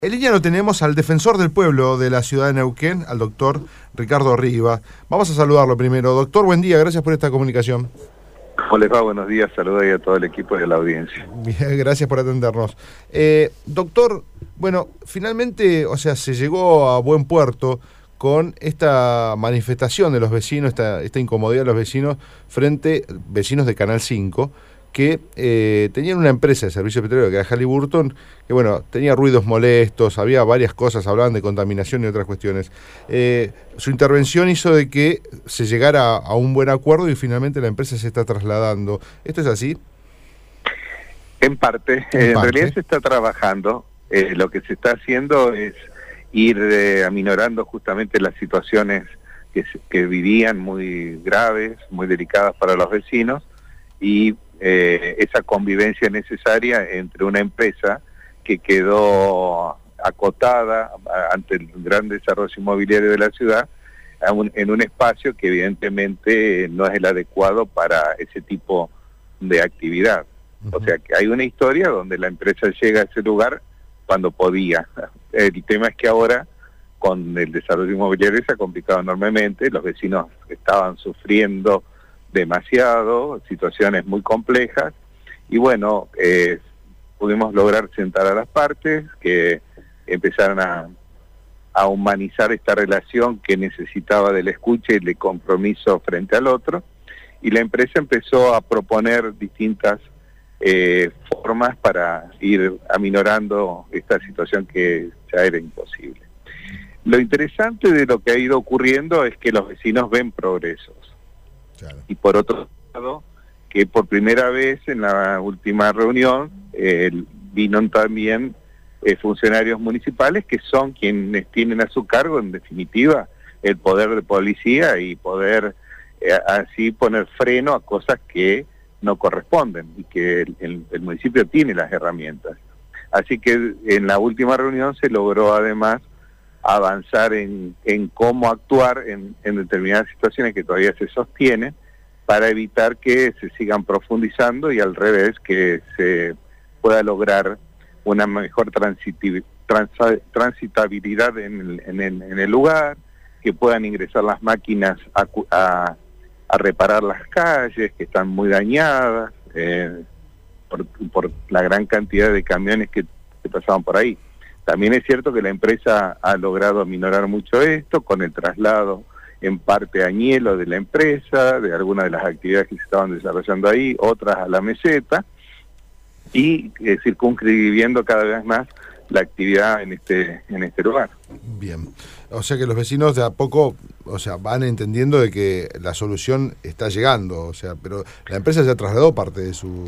En línea lo tenemos al defensor del pueblo de la ciudad de Neuquén, al doctor Ricardo Riva. Vamos a saludarlo primero. Doctor, buen día, gracias por esta comunicación. ¿Cómo les va? Buenos días, saludos a todo el equipo de la audiencia. Bien, gracias por atendernos. Doctor, bueno, finalmente, se llegó a buen puerto con esta manifestación de los vecinos, esta incomodidad de los vecinos vecinos de Canal 5, que tenían una empresa de servicio petrolero que era Halliburton, que tenía ruidos molestos, había varias cosas, hablaban de contaminación y otras cuestiones. Su intervención hizo de que se llegara a un buen acuerdo y finalmente la empresa se está trasladando. ¿Esto es así? En parte. En realidad se está trabajando. Lo que se está haciendo es ir aminorando justamente las situaciones que vivían muy graves, muy delicadas para los vecinos, y esa convivencia necesaria entre una empresa que quedó acotada ante el gran desarrollo inmobiliario de la ciudad en un espacio que evidentemente no es el adecuado para ese tipo de actividad. O sea que hay una historia donde la empresa llega a ese lugar cuando podía. El tema es que ahora con el desarrollo inmobiliario se ha complicado enormemente, los vecinos estaban sufriendo demasiado, situaciones muy complejas, y pudimos lograr sentar a las partes, que empezaron a humanizar esta relación que necesitaba de la escucha y de compromiso frente al otro, y la empresa empezó a proponer distintas formas para ir aminorando esta situación que ya era imposible. Lo interesante de lo que ha ido ocurriendo es que los vecinos ven progresos. Claro. Y por otro lado, que por primera vez en la última reunión vino también funcionarios municipales que son quienes tienen a su cargo, en definitiva, el poder de policía y poder así poner freno a cosas que no corresponden y que el municipio tiene las herramientas. Así que en la última reunión se logró además avanzar en cómo actuar en determinadas situaciones que todavía se sostienen para evitar que se sigan profundizando y al revés, que se pueda lograr una mejor transitabilidad en el lugar, que puedan ingresar las máquinas a reparar las calles que están muy dañadas por la gran cantidad de camiones que pasaban por ahí. También es cierto que la empresa ha logrado aminorar mucho esto con el traslado en parte a Añelo de la empresa, de algunas de las actividades que se estaban desarrollando ahí, otras a la meseta, y circunscribiendo cada vez más la actividad en este lugar. Bien, o sea que los vecinos de a poco, van entendiendo de que la solución está llegando, pero la empresa ya trasladó parte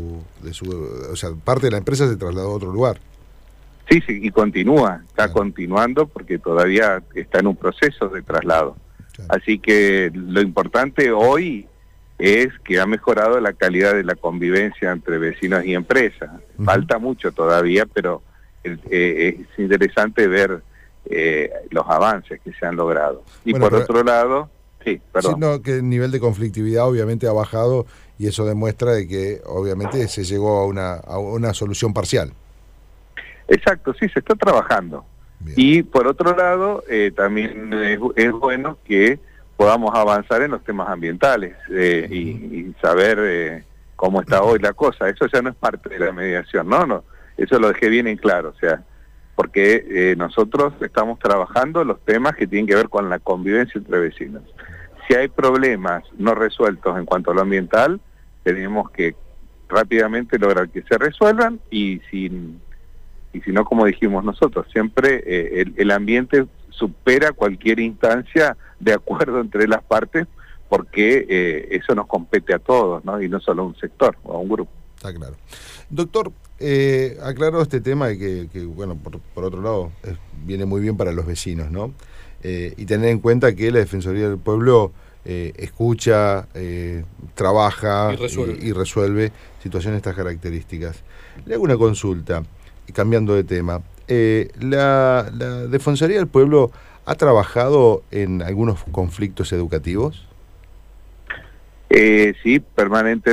parte de la empresa se trasladó a otro lugar. Sí, y está continuando porque todavía está en un proceso de traslado. Claro. Así que lo importante hoy es que ha mejorado la calidad de la convivencia entre vecinos y empresas. Falta mucho todavía, pero es interesante ver los avances que se han logrado. Y por otro lado, sino que el nivel de conflictividad obviamente ha bajado y eso demuestra de que obviamente se llegó a una solución parcial. Exacto, sí, se está trabajando. Bien. Y por otro lado, también es bueno que podamos avanzar en los temas ambientales y saber cómo está hoy la cosa. Eso ya no es parte de la mediación, no, eso lo dejé bien en claro, porque nosotros estamos trabajando los temas que tienen que ver con la convivencia entre vecinos. Si hay problemas no resueltos en cuanto a lo ambiental, tenemos que rápidamente lograr que se resuelvan y si no, como dijimos nosotros, siempre el ambiente supera cualquier instancia de acuerdo entre las partes, porque eso nos compete a todos, ¿no? Y no solo a un sector o a un grupo. Está claro. Doctor, aclaro este tema de que por otro lado, viene muy bien para los vecinos, ¿no? Y tener en cuenta que la Defensoría del Pueblo escucha, trabaja y resuelve situaciones de estas características. Le hago una consulta. Cambiando de tema, ¿la Defensoría del Pueblo ha trabajado en algunos conflictos educativos? Sí,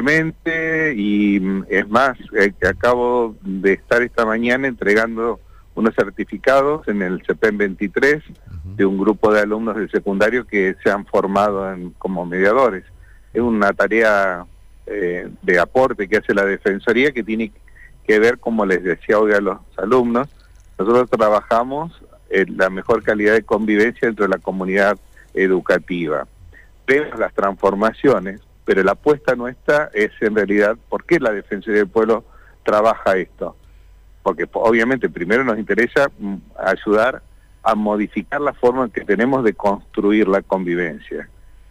permanentemente, y es más, acabo de estar esta mañana entregando unos certificados en el CEPEM 23 de un grupo de alumnos del secundario que se han formado como mediadores. Es una tarea de aporte que hace la Defensoría, que tiene que ver, como les decía hoy a los alumnos, nosotros trabajamos en la mejor calidad de convivencia dentro de la comunidad educativa. Vemos las transformaciones, pero la apuesta nuestra es en realidad, ¿por qué la Defensoría del Pueblo trabaja esto? Porque obviamente primero nos interesa ayudar a modificar la forma que tenemos de construir la convivencia.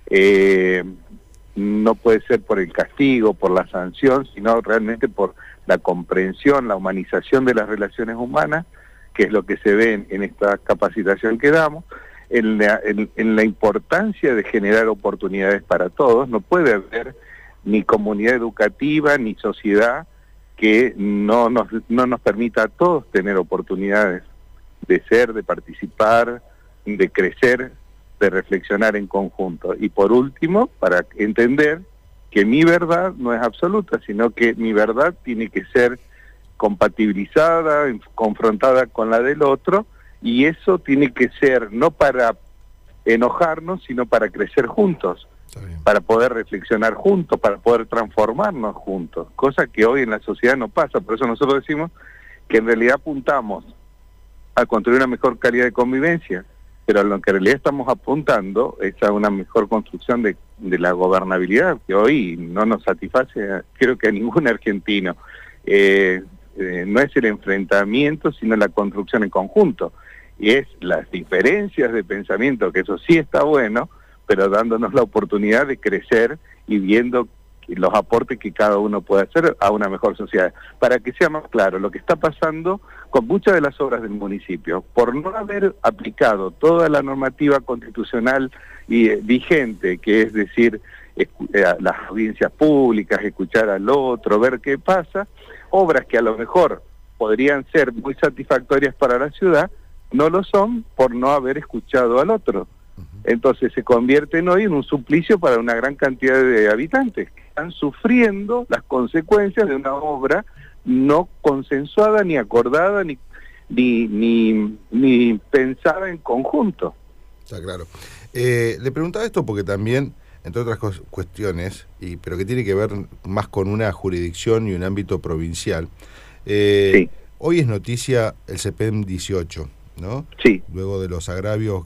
No puede ser por el castigo, por la sanción, sino realmente por la comprensión, la humanización de las relaciones humanas, que es lo que se ve en esta capacitación que damos, en la importancia de generar oportunidades para todos. No puede haber ni comunidad educativa ni sociedad que no nos permita a todos tener oportunidades de ser, de participar, de crecer, de reflexionar en conjunto. Y por último, para entender que mi verdad no es absoluta, sino que mi verdad tiene que ser compatibilizada, confrontada con la del otro, y eso tiene que ser no para enojarnos, sino para crecer juntos, para poder reflexionar juntos, para poder transformarnos juntos, cosa que hoy en la sociedad no pasa. Por eso nosotros decimos que en realidad apuntamos a construir una mejor calidad de convivencia, pero a lo que en realidad estamos apuntando es a una mejor construcción de la gobernabilidad, que hoy no nos satisface, creo que a ningún argentino. No es el enfrentamiento, sino la construcción en conjunto. Y es las diferencias de pensamiento, que eso sí está bueno, pero dándonos la oportunidad de crecer y viendo los aportes que cada uno puede hacer a una mejor sociedad. Para que sea más claro, lo que está pasando con muchas de las obras del municipio, por no haber aplicado toda la normativa constitucional y vigente, que es decir, las audiencias públicas, escuchar al otro, ver qué pasa, obras que a lo mejor podrían ser muy satisfactorias para la ciudad, no lo son por no haber escuchado al otro. Entonces se convierten hoy en un suplicio para una gran cantidad de habitantes que están sufriendo las consecuencias de una obra no consensuada, ni acordada, ni pensada en conjunto. Está claro. Le preguntaba esto porque también, entre otras cuestiones, pero que tiene que ver más con una jurisdicción y un ámbito provincial, sí. Hoy es noticia el CEPEM 18, ¿no? Sí. Luego de los agravios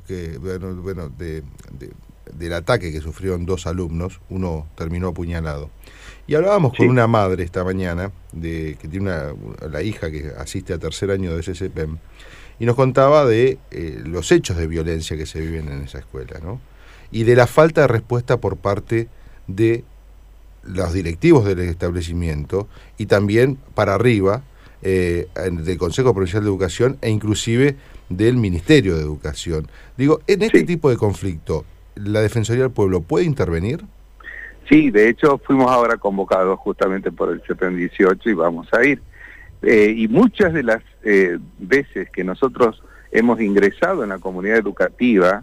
del ataque que sufrieron 2 alumnos, uno terminó apuñalado. Y hablábamos con una madre esta mañana, que tiene la hija que asiste a 3er año de ese CEPEM, y nos contaba de los hechos de violencia que se viven en esa escuela, ¿no? Y de la falta de respuesta por parte de los directivos del establecimiento y también para arriba del Consejo Provincial de Educación e inclusive del Ministerio de Educación. Digo, en este tipo de conflicto, ¿la Defensoría del Pueblo puede intervenir? Sí, de hecho fuimos ahora convocados justamente por el CEPEM 18 y vamos a ir. Y muchas de las veces que nosotros hemos ingresado en la comunidad educativa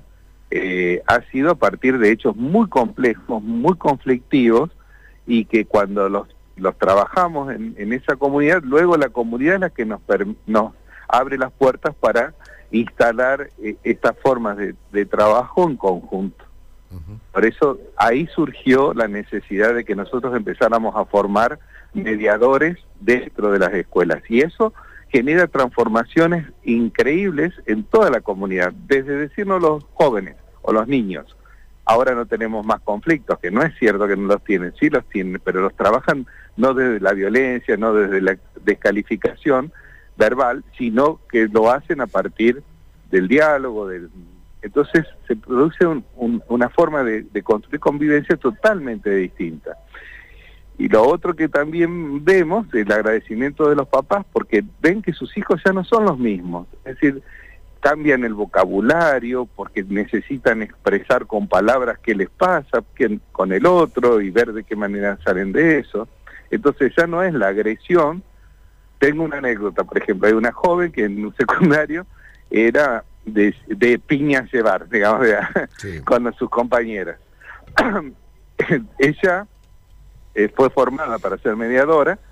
ha sido a partir de hechos muy complejos, muy conflictivos, y que cuando los trabajamos en esa comunidad, luego la comunidad es la que nos abre las puertas para instalar estas formas de trabajo en conjunto. Por eso ahí surgió la necesidad de que nosotros empezáramos a formar mediadores dentro de las escuelas, y eso genera transformaciones increíbles en toda la comunidad, desde decirnos los jóvenes o los niños, ahora no tenemos más conflictos, que no es cierto que no los tienen, sí los tienen, pero los trabajan no desde la violencia, no desde la descalificación verbal, sino que lo hacen a partir del diálogo. Entonces se produce una forma de construir convivencia totalmente distinta. Y lo otro que también vemos es el agradecimiento de los papás, porque ven que sus hijos ya no son los mismos, es decir, cambian el vocabulario porque necesitan expresar con palabras qué les pasa con el otro y ver de qué manera salen de eso. Entonces ya no es la agresión. Tengo una anécdota, por ejemplo, hay una joven que en un secundario era de piñas llevar, digamos, con sus compañeras. Ella fue formada para ser mediadora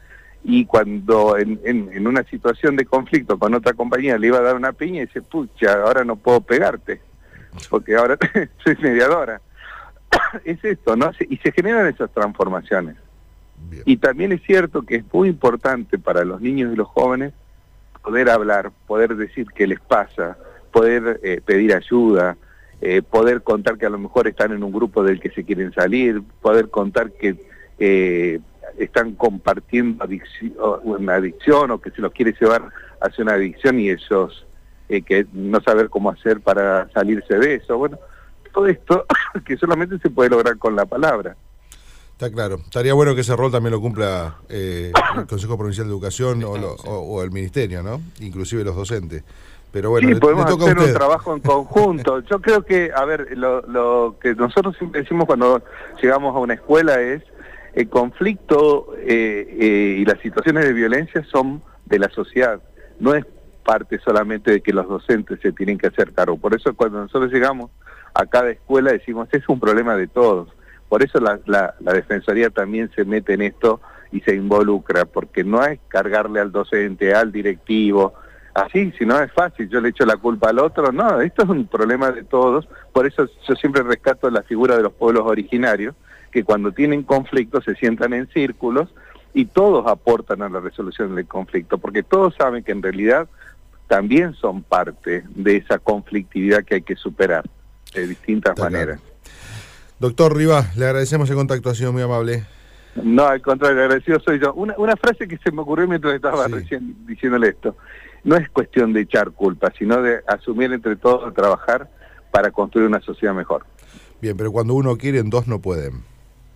y cuando en una situación de conflicto con otra compañía le iba a dar una piña y dice, pucha, ahora no puedo pegarte, porque ahora soy mediadora. Es esto, ¿no? Y se generan esas transformaciones. Bien. Y también es cierto que es muy importante para los niños y los jóvenes poder hablar, poder decir qué les pasa, poder pedir ayuda, poder contar que a lo mejor están en un grupo del que se quieren salir, poder contar que están compartiendo una adicción o que se los quiere llevar hacia una adicción y ellos que no saber cómo hacer para salirse de eso. Bueno, todo esto que solamente se puede lograr con la palabra. Está claro. Estaría bueno que ese rol también lo cumpla el Consejo Provincial de Educación o el Ministerio, ¿no? Inclusive los docentes. Pero bueno, sí, podemos le toca hacer a usted. un trabajo en conjunto. Yo creo que, a ver, lo que nosotros siempre decimos cuando llegamos a una escuela es el conflicto y las situaciones de violencia son de la sociedad. No es parte solamente de que los docentes se tienen que hacer cargo. Por eso cuando nosotros llegamos a cada escuela decimos, es un problema de todos. Por eso la Defensoría también se mete en esto y se involucra, porque no es cargarle al docente, al directivo, así, si no es fácil, yo le echo la culpa al otro. No, esto es un problema de todos. Por eso yo siempre rescato la figura de los pueblos originarios, que cuando tienen conflictos se sientan en círculos y todos aportan a la resolución del conflicto, porque todos saben que en realidad también son parte de esa conflictividad que hay que superar de distintas maneras. Claro. Doctor Rivas, le agradecemos el contacto, ha sido muy amable. No, al contrario, agradecido soy yo. Una frase que se me ocurrió mientras estaba recién diciéndole esto. No es cuestión de echar culpa, sino de asumir entre todos, trabajar para construir una sociedad mejor. Bien, pero cuando uno quiere, en dos no pueden.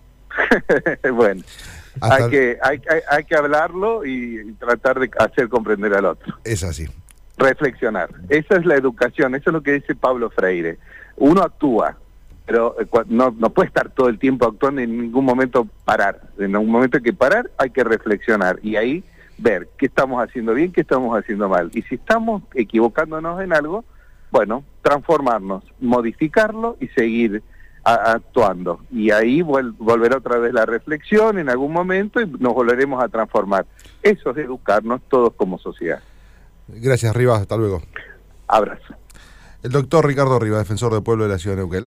Bueno, hay que hablarlo y tratar de hacer comprender al otro. Es así. Reflexionar. Esa es la educación, eso es lo que dice Pablo Freire. Uno actúa, pero no puede estar todo el tiempo actuando y en ningún momento parar. En algún momento hay que parar, hay que reflexionar y ahí ver qué estamos haciendo bien, qué estamos haciendo mal. Y si estamos equivocándonos en algo, bueno, transformarnos, modificarlo y seguir actuando. Y ahí volverá otra vez la reflexión en algún momento y nos volveremos a transformar. Eso es educarnos todos como sociedad. Gracias, Rivas. Hasta luego. Abrazo. El doctor Ricardo Rivas, defensor del pueblo de la ciudad de Neuquén.